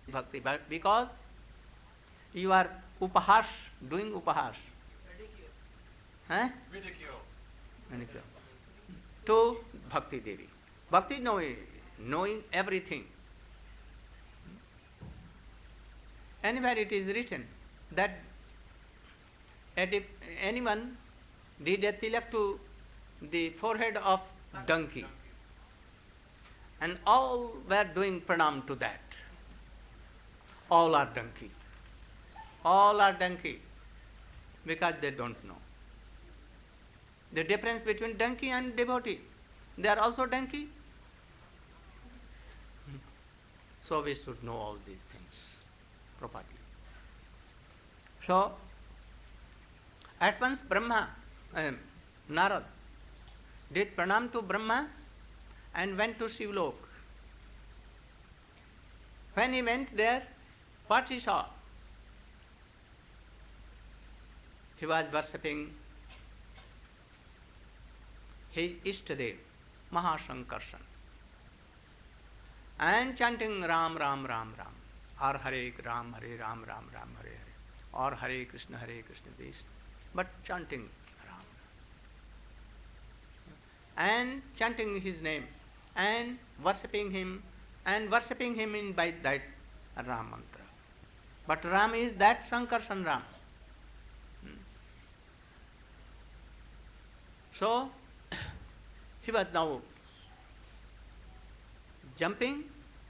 bhakti, but because you are upahas, doing upahas. Huh? Manicure. To Bhakti Devi. Bhakti knowing everything. Anywhere it is written that if anyone did a tilak to the forehead of donkey, and all were doing pranam to that. All are donkey. All are donkey because they don't know. The difference between donkey and devotee. They are also donkey. So we should know all these things properly. So, at once Brahma, Narad, did pranam to Brahma and went to Shivlok. When he went there, what he saw? He was worshipping his Ishtadev, Mahashankarshan, and chanting Ram, Ram, Ram, Ram, or Hare Ram, Hare Ram, Ram, Ram, Hare Hare, or Hare Krishna, this, but chanting Ram. And chanting his name, and worshipping him in by that Ram mantra. But Ram is that Sankarshan Ram. So, he was now jumping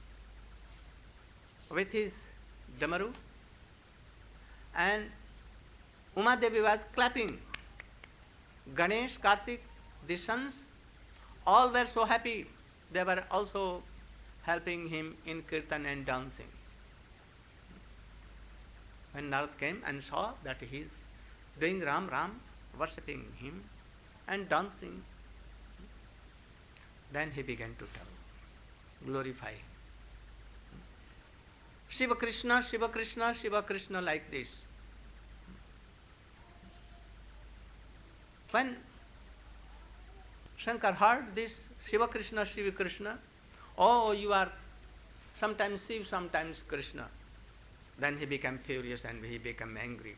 with his Damaru, and Uma Devi was clapping. Ganesh, Kartik, the sons, all were so happy. They were also helping him in kirtan and dancing. When Narad came and saw that he is doing Ram Ram, worshipping him and dancing, then he began to tell, glorify him. Shiva Krishna, Shiva Krishna, Shiva Krishna, like this. When Shankar heard this, Shiva Krishna, Shiva Krishna, oh, you are sometimes Shiva, sometimes Krishna. Then he became furious and he became angry.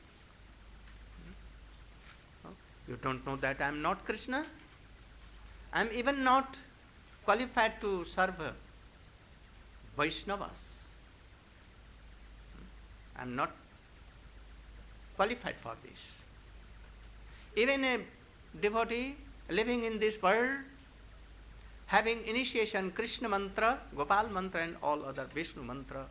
You don't know that I am not Krishna? I am even not qualified to serve Vaishnavas. I am not qualified for this. Even a devotee living in this world, having initiation Krishna mantra, Gopal mantra and all other Vishnu mantra,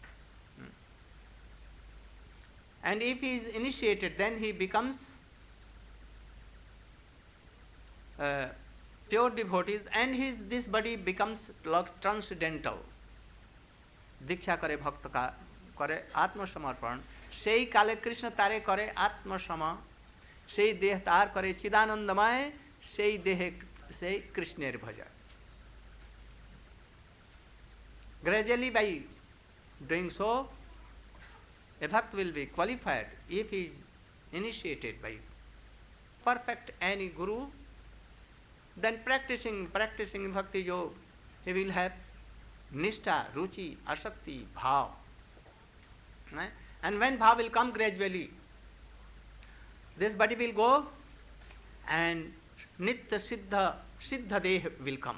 and if he is initiated, then he becomes pure devotees, and this body becomes transcendental. Diksha kare bhakta ka kare atma samarpan, sei kale Krishna tare kare atma sama, sei deh tar kare chidanandamay, sei dehe sei Krishner bhaja. Gradually, by doing so, a bhakt will be qualified if he is initiated by perfect any guru. Then practicing bhakti yoga, he will have nishtha, ruchi, asakti, bhav. Right? And when bhav will come gradually, this body will go and nitya siddha deh will come.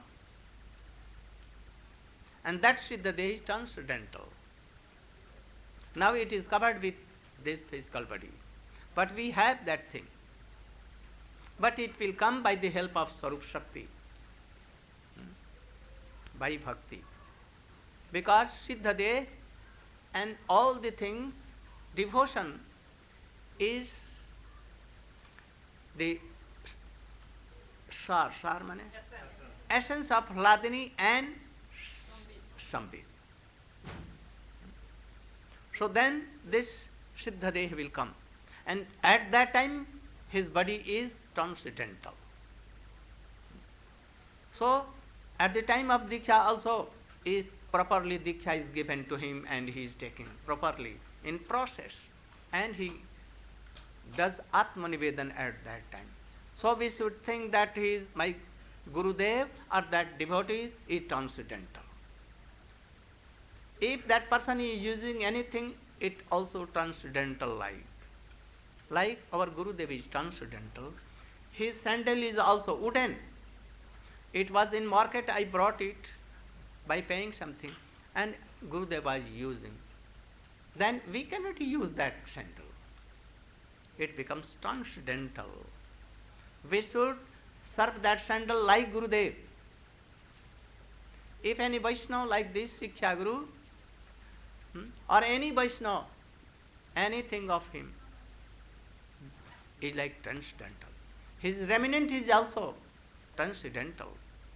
And that siddha deh is transcendental. Now it is covered with this physical body. But we have that thing. But it will come by the help of Sarup Shakti, by bhakti. Because Siddhadeh and all the things, devotion is the sar mane? Essence of Hladini and Sambit. So then this Siddhadeh will come. And at that time, his body is transcendental. So, at the time of Diksha also, properly Diksha is given to him and he is taken properly in process. And he does Atma Nivedan at that time. So we should think that he is my Gurudev or that devotee is transcendental. If that person is using anything, it also transcendental like. Like our Gurudev is transcendental. His sandal is also wooden. It was in market, I brought it by paying something, and Gurudev was using. Then we cannot use that sandal. It becomes transcendental. We should serve that sandal like Gurudev. If any Vaishnava like this Shiksha Guru, or any Vaishnava, anything of him is like transcendental. His remnant is also transcendental.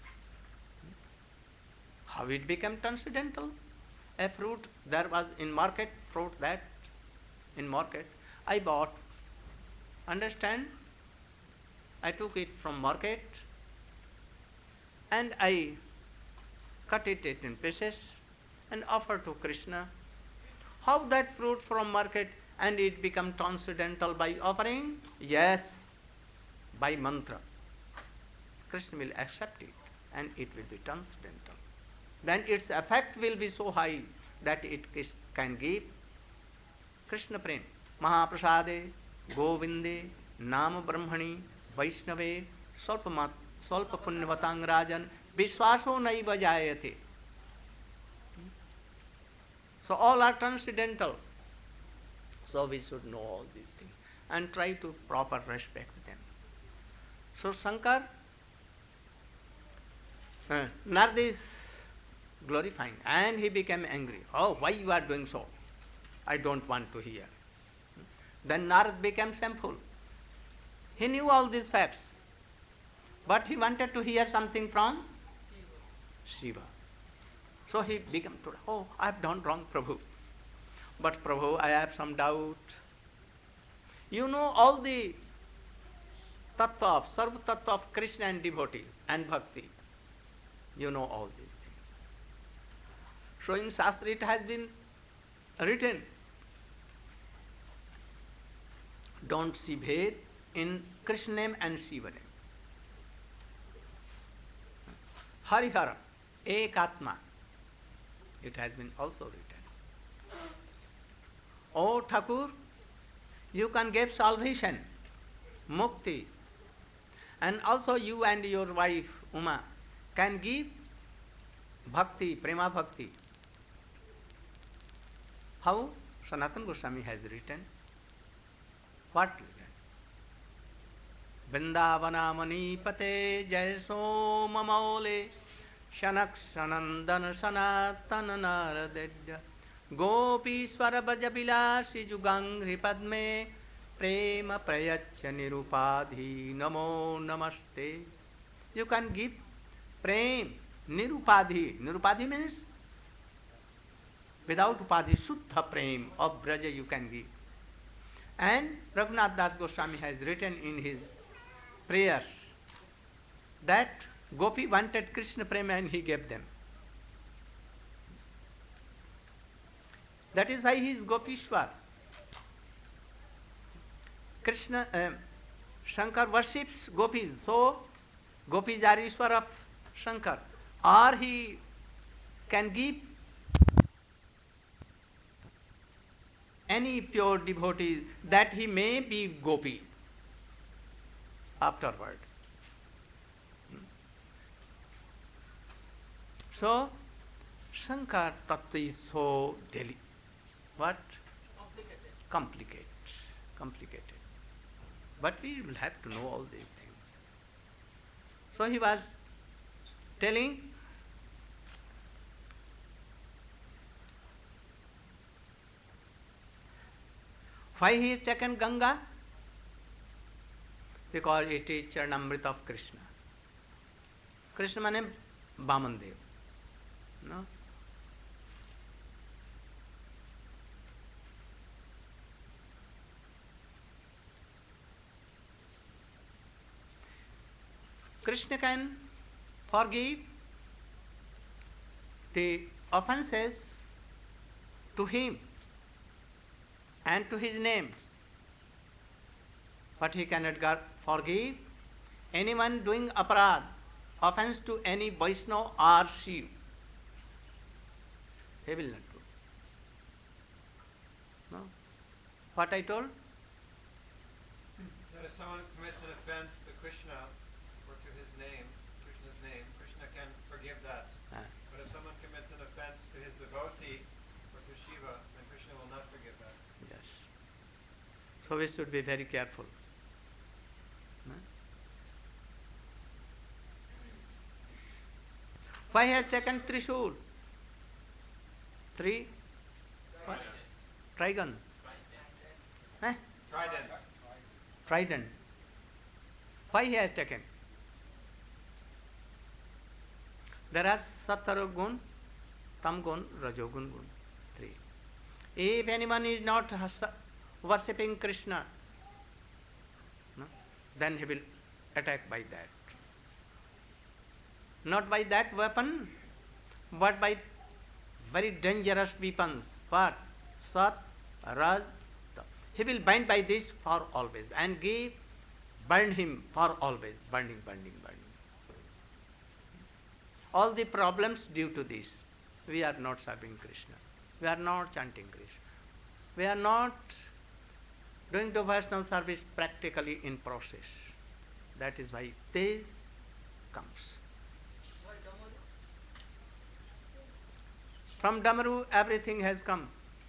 How it became transcendental? A fruit there was in market, fruit that in market I bought. Understand? I took it from market and I cut it in pieces and offered to Krishna. How that fruit from market and it become transcendental by offering? Yes, by mantra. Krishna will accept it and it will be transcendental. Then its effect will be so high that it can give Krishna prem. Mahaprasade, Govinde, Nama Brahmani, Vaishnave, Salpa Punyavatang Rajan, Vishwaso Naiva Jayate. So all are transcendental. So we should know all these things and try to proper respect them. So Shankar, Narad is glorifying and he became angry. Oh, why you are doing so? I don't want to hear. Then Narad became shameful. He knew all these facts, but he wanted to hear something from Shiva. So he became told, oh, I have done wrong, Prabhu. But Prabhu, I have some doubt. You know all the tattva of, sarva tattva of Krishna and devotee and bhakti. You know all these things. So in Shastra it has been written, don't see bhed in Krishna name and Shiva name. Harihara, Ekatma. It has been also written. Oh Thakur, you can give salvation, mukti, and also you and your wife Uma can give bhakti, prema bhakti. How? Sanatana Goswami has written. What written? Vrindavana mani pate jai somamole shanak sanandan sanatana naradedya gopi swara bajabilasi jugangri padme prema prayacha nirupadhi namo namaste. You can give prem, nirupadhi. Nirupadhi means without upadhi, Shuddha prem of Braja you can give. And Raghunath Das Goswami has written in his prayers that Gopi wanted Krishna prema and he gave them. That is why he is Gopishwar. Krishna, Shankar worships gopis, so gopis are Ishwar of Shankar. Or he can give any pure devotee that he may be gopi afterward. So, Shankar Tattva is so what? Complicated. Complicated. But we will have to know all these things. So he was telling why he is taken Ganga? Because it is Charanamrita of Krishna. Krishna means Vamandev. No? Krishna can forgive the offenses to him and to his name, but he cannot forgive anyone doing aparad, offense to any Vaishnava or Shiv. He will not do What I told? That if someone commits an offense to Krishna or to his name, Krishna's name, Krishna can forgive that. But if someone commits an offense to his devotee or to Shiva, then Krishna will not forgive that. Yes. So we should be very careful. Why has taken Trishul? Three? What? Trigon. Eh? Trident. Trident. Why he has taken? There are Sattvagun, Tamgun, Rajogun gun. Three. If anyone is not worshipping Krishna, no, then he will attack by that. Not by that weapon, but by very dangerous weapons. What? Sat, Raj. He will bind by this for always and burn him for always. Burning. All the problems due to this. We are not serving Krishna. We are not chanting Krishna. We are not doing devotional service practically in process. That is why this comes. From Damaru everything has come.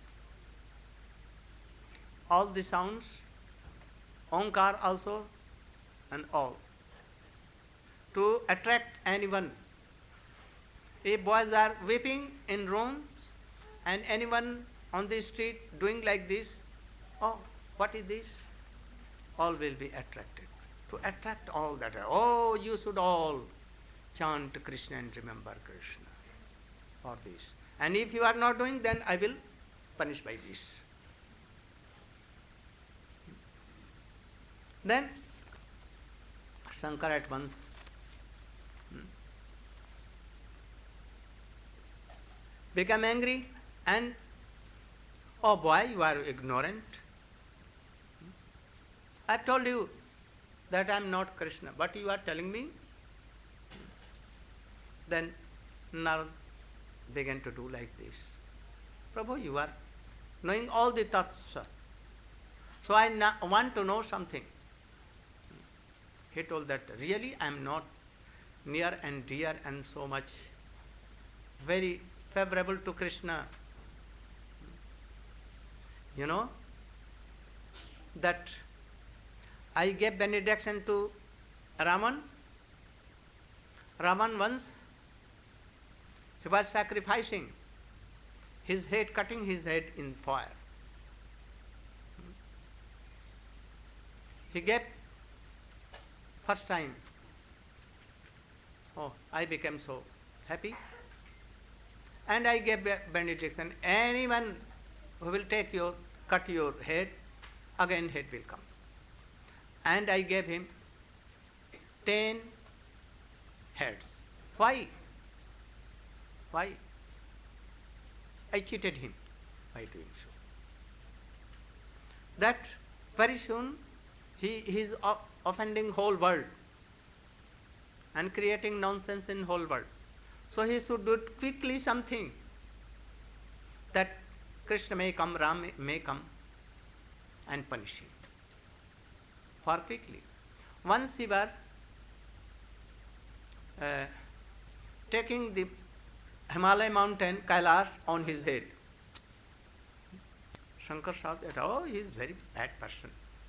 All the sounds, Omkar also, and all. To attract anyone. If boys are weeping in rooms and anyone on the street doing like this, oh, what is this? All will be attracted. To attract all that, oh, you should all chant Krishna and remember Krishna for this. And if you are not doing, then I will punish by this. Then Shankar at once become angry and, oh boy, you are ignorant. I told you that I am not Krishna, but you are telling me. Then Narad began to do like this. Prabhu, you are knowing all the thoughts, sir. So I want to know something. He told that really I am not near and dear and so much very favorable to Krishna. You know that I gave benediction to Raman. Raman once, he was sacrificing his head, cutting his head in fire. He gave first time. Oh, I became so happy. And I gave benediction. Anyone who will cut your head, again head will come. And I gave him 10 heads. Why? Why? I cheated him by doing so. That very soon he is offending whole world and creating nonsense in whole world. So he should do quickly something that Krishna may come, Ram may come and punish him. For quickly. Once he was taking the Himalaya mountain Kailash on his head. Shankar saw that, oh, he is very bad person.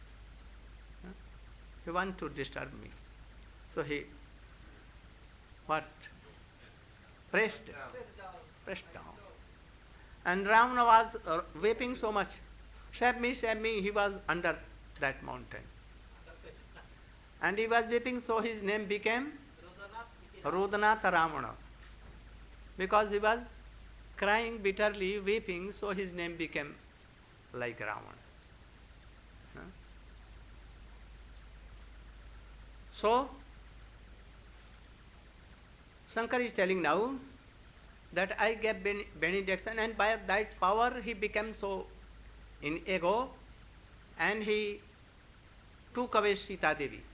He wants to disturb me. So he, what? Pressed down. And Ravana was weeping so much. Save me, he was under that mountain. And he was weeping, so his name became Rudanath Ramana. Because he was crying bitterly, weeping, so his name became like Ravana. So, Shankar is telling now that I gave benediction, and by that power he became so in ego, and he took away Sita Devi.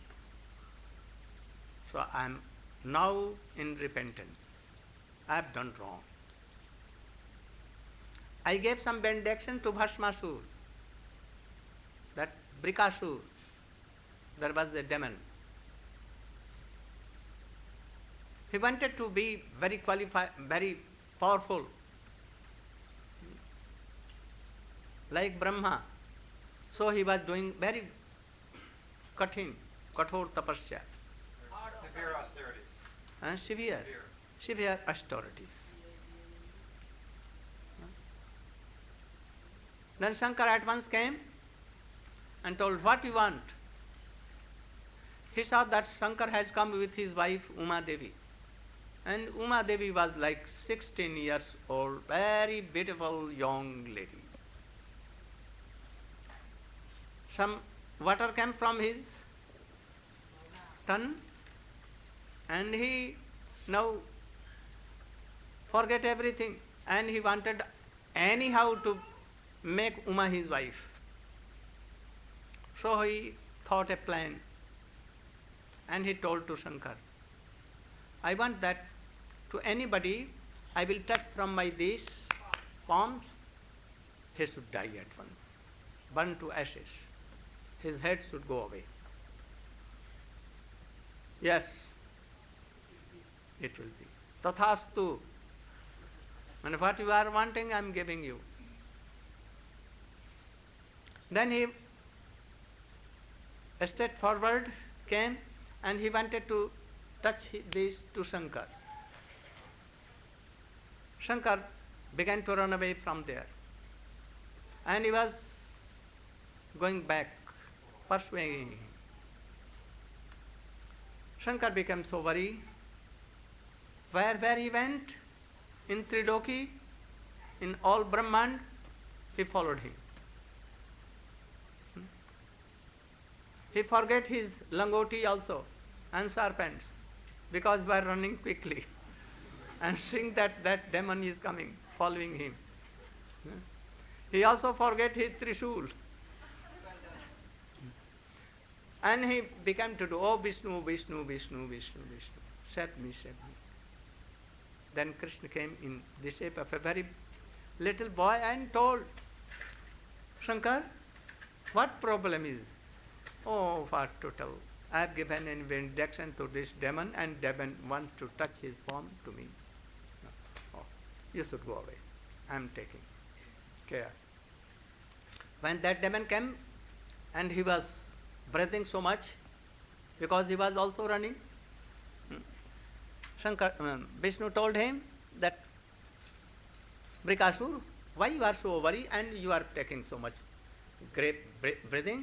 So I am now in repentance. I have done wrong. I gave some benediction to Bhasmasur. that Brikasur, there was a demon. He wanted to be very qualified, very powerful, like Brahma. So he was doing very kathor tapasya. Severe austerities. And severe austerities. Then Shankara at once came and told, what you want? He saw that Shankar has come with his wife Uma Devi. And Uma Devi was like 16 years old, very beautiful young lady. Some water came from his tongue, and he now forget everything, and he wanted anyhow to make Uma his wife. So he thought a plan, and he told to Shankar, I want that to anybody I will touch from my these palms, he should die at once, burn to ashes. His head should go away. Yes, it will be. Tathastu. And what you are wanting, I am giving you. Then he straightforward came and he wanted to touch this to Shankar. Shankar began to run away from there. And he was going back, pursuing him. Shankar became so worried. Where he went, in Triloki, in all Brahmand, he followed him. He forget his langoti also and serpents because we are running quickly and seeing that demon is coming, following him. He also forget his Trishul. And he began to do, oh Vishnu, Vishnu, Vishnu, Vishnu, Vishnu, save me, save me. Then Krishna came in the shape of a very little boy and told Shankar, what problem is? Oh, what to tell? I have given an injection to this demon and demon wants to touch his palm to me. No. Oh, you should go away. I am taking care. When that demon came and he was breathing so much because he was also running, Vishnu told him that, Brikasur, why you are so worried and you are taking so much great breathing?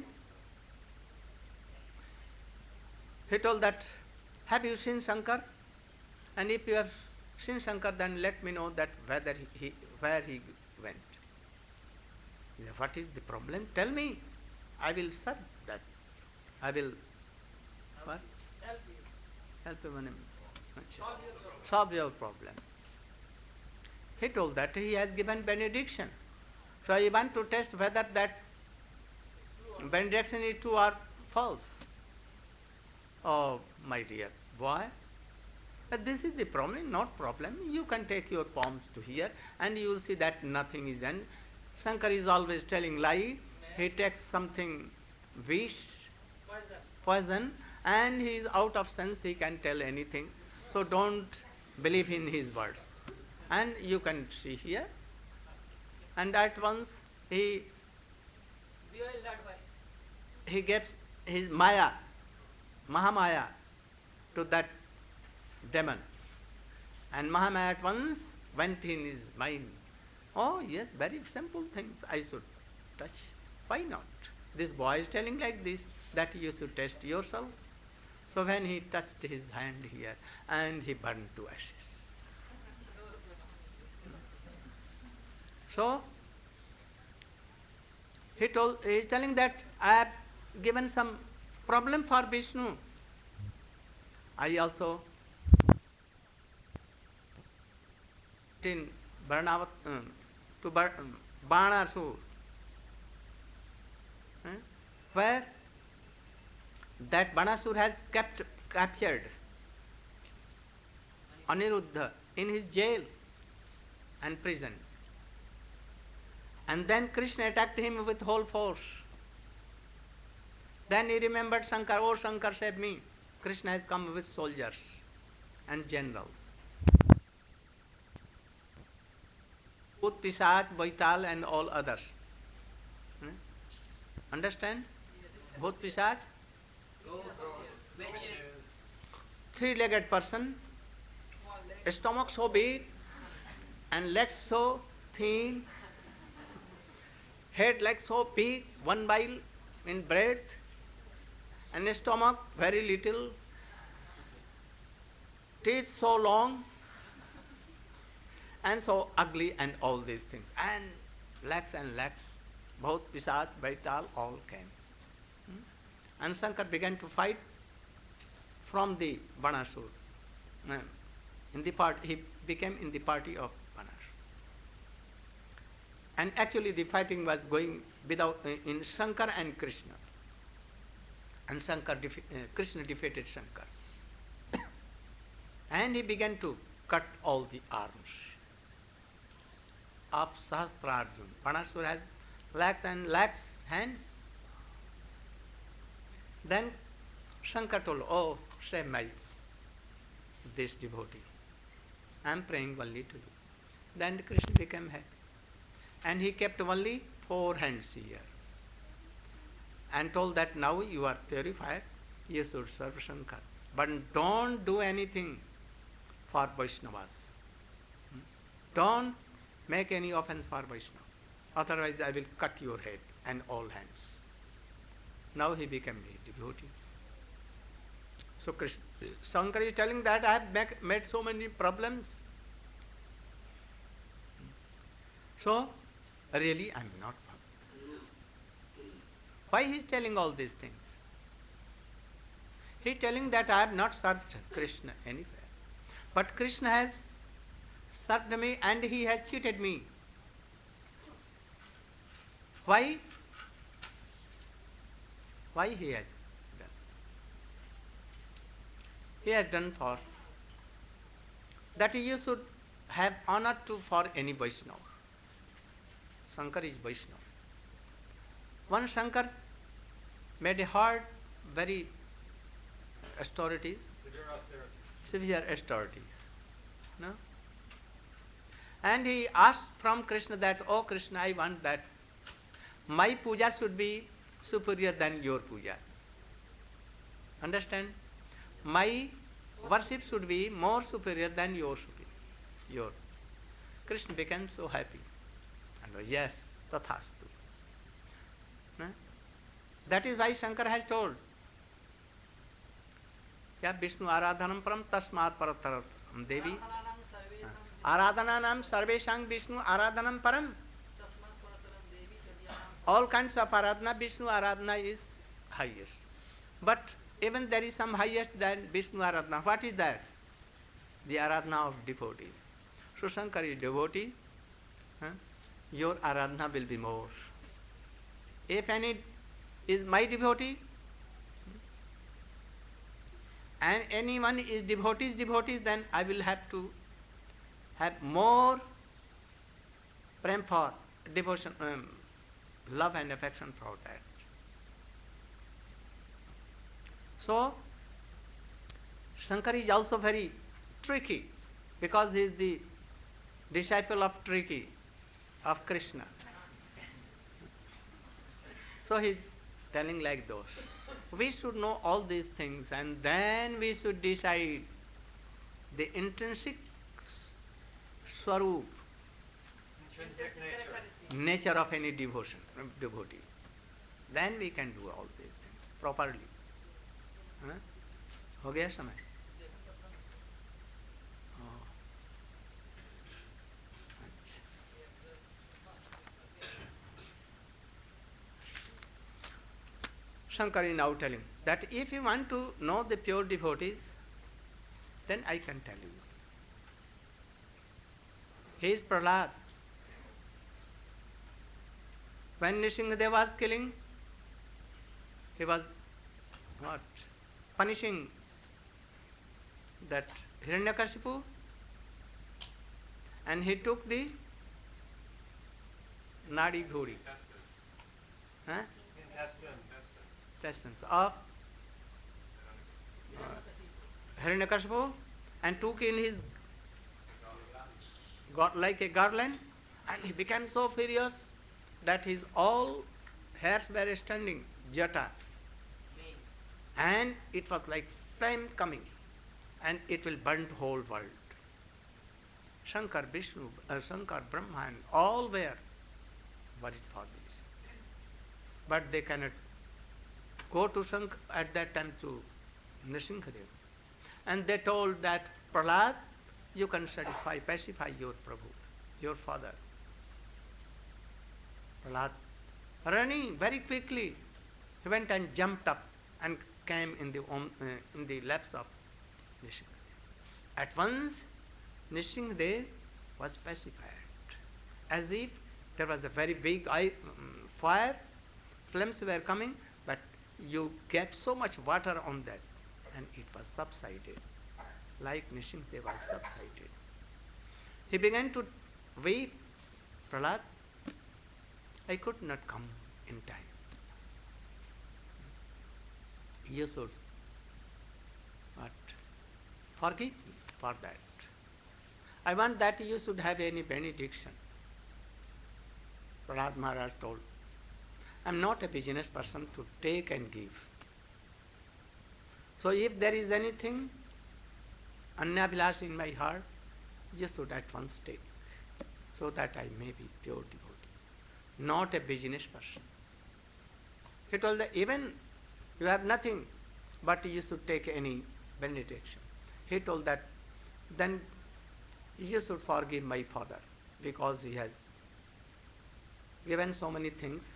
He told that, have you seen Shankar? And if you have seen Shankar, then let me know that where he went. What is the problem? Tell me. I will solve that. I will what? Help you. Solve your problem. He told that he has given benediction. So I want to test whether that benediction is true or false. Oh, my dear boy, this is the problem, not problem. You can take your palms to here and you will see that nothing is done. Shankar is always telling lie. He takes something vish, poison, and he is out of sense. He can tell anything. So don't believe in his words. And you can see here. And at once he gives his Maya, Mahamaya, to that demon. And Mahamaya at once went in his mind. Oh yes, very simple things I should touch. Why not? This boy is telling like this, that you should test yourself. So when he touched his hand here, and he burned to ashes. So he is telling that I have given some problem for Vishnu. I also in Barnavat to Banasur, where that Banasur has captured Aniruddha in his jail and prison. And then Krishna attacked him with whole force. Then he remembered Shankar. Oh, Shankar, save me. Krishna has come with soldiers and generals. Bhut, Pisach, Vaital and all others. Hmm? Understand? Bhut, Pisach? Three-legged person, stomach so big and legs so thin, head like so big, 1 mile in breadth, and stomach very little, teeth so long, and so ugly, and all these things. And legs, both Pisach, Vaital, all came. And Shankar began to fight from the Banasur. He became in the party of Banasur. And actually the fighting was going in Shankar and Krishna. And Krishna defeated Shankar. And he began to cut all the arms of Sahasrarjuna. Banasur has lakhs and lakhs hands. Then Shankar told, oh, save this devotee. I am praying only to you. Then Krishna became happy. And he kept only 4 hands here. And told that now you are purified, you should serve Shankar. But don't do anything for Vaishnavas. Don't make any offense for Vaishnava. Otherwise I will cut your head and all hands. Now he became a devotee. So Shankar is telling that I have made so many problems. So really I am not. Why he is telling all these things? He is telling that I have not served Krishna anywhere. But Krishna has served me and he has cheated me. Why? Why he has done? He has done for that you should have honor for any Vaishnava. Shankar is Vaishnava. One Shankar made a hard, very austerities, severe austerities. No? And he asked from Krishna that, oh Krishna, I want that my puja should be superior than your puja. Understand? My worship should be more superior than your. Krishna became so happy. And yes, tathastu. No? That is why Shankar has told. क्या विष्णु आराधनम परम तस्मात् परतरम देवी आराधनानाम सर्वेषां विष्णु आराधनम परम. All kinds of aradhana, Vishnu aradhana is highest. But even there is some highest than Vishnu aradhana. What is that? The aradhana of devotees. So Shankar is devotee. Your aradhana will be more. If any is my devotee, and anyone is devotees, then I will have to have more prem for devotion, love and affection for that. So, Shankar is also very tricky because he is the disciple of Krishna. So he is telling like those. We should know all these things and then we should decide the intrinsic swarup, nature of any devotee. Then we can do all these things properly. हो गया समय? Shankar is now telling that if you want to know the pure devotees, then I can tell you. He is Prahlad. When Nrsimhadev was killing, he was what? Punishing that Hiranyakashipu, and he took the Nadi Ghuri. intestines of Hiranyakashipu and took in his got like a garland, and he became so furious that his all hairs were standing, jata, and it was like flame coming, and it will burn the whole world. Shankar, Vishnu, Shankar, Brahma, and all were worried for this. But they cannot go to Shankar at that time to Nrsimhadev. And they told that, Prahlad, you can pacify your Prabhu, your father. Prahlad, running very quickly, he went and jumped up and came in the laps of Nrsimhadev. At once, Nrsimhadev was pacified, as if there was a very big fire, flames were coming, but you get so much water on that, and it was subsided, like Nrsimhadev was subsided. He began to weep, Prahlad, I could not come in time. You should, but forgive me for that. I want that you should have any benediction. Prahlad Maharaj told, I am not a business person to take and give. So if there is anything, Annabhilash in my heart, you should at once take, so that I may be pure devotee, not a business person. He told that even you have nothing, but you should take any benediction. He told that, then you should forgive my father, because he has given so many things.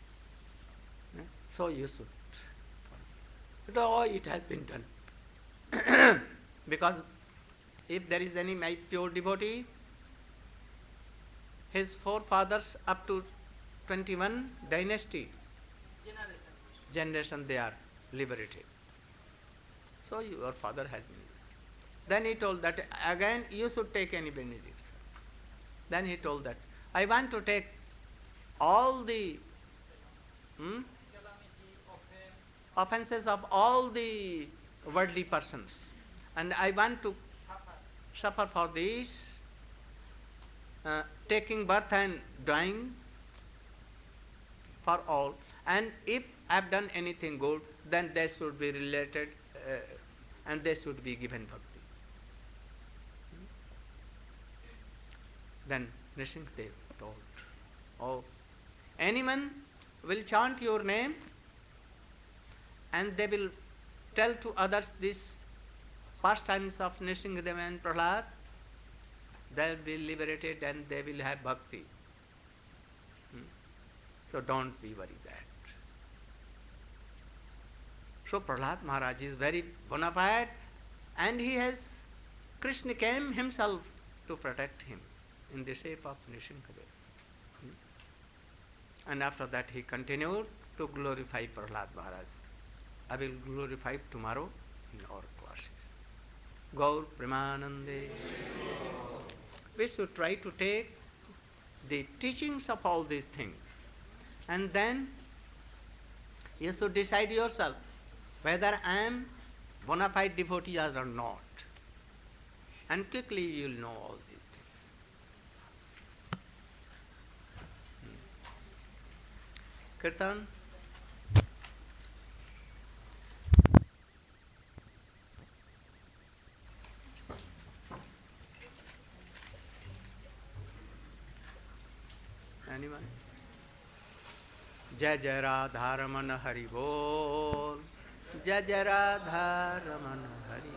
So you should. Oh, it has been done. Because if there is any my pure devotee, his forefathers up to 21 dynasty, generation, they are liberated. So your father has been. Then he told that again you should take any benediction. Then he told that I want to take all the offenses of all the worldly persons, and I want to suffer for this, taking birth and dying for all. And if I have done anything good, then they should be related and they should be given bhakti. Then Nrsimhadev told, oh, anyone will chant your name and they will tell to others these pastimes of Nrsimhadev and Prahlad, they will be liberated and they will have bhakti. So don't be worried that. So Prahlad Maharaj is very bona fide, and Krishna came himself to protect him in the shape of Nrsimhadev. And after that he continued to glorify Prahlad Maharaj. I will glorify tomorrow in our classes. Gaur Premanande. We should try to take the teachings of all these things, and then you should decide yourself whether I am bona fide devotee or not. And quickly you will know all these things. Kirtan. Anyone? Jai Jai Radha Ramana Hari Bol. Jai Jai Radha Ramana Hari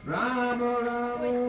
Ram Ram